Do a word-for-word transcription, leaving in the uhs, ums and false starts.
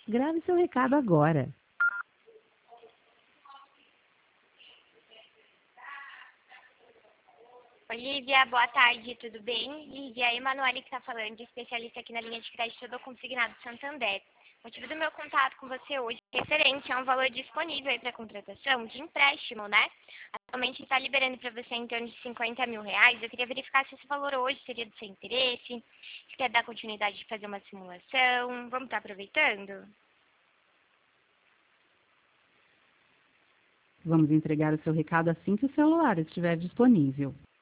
Grave seu recado agora. Oi, Lívia, boa tarde, tudo bem? Lívia, a Emanuele que está falando, especialista aqui na linha de crédito do Consignado Santander. O motivo do meu contato com você hoje é referente a um valor disponível para contratação de empréstimo, né? Atualmente está liberando para você em torno de cinquenta mil reais. Eu queria verificar se esse valor hoje seria do seu interesse, se quer dar continuidade de fazer uma simulação. Vamos estar aproveitando? Vamos entregar o seu recado assim que o celular estiver disponível.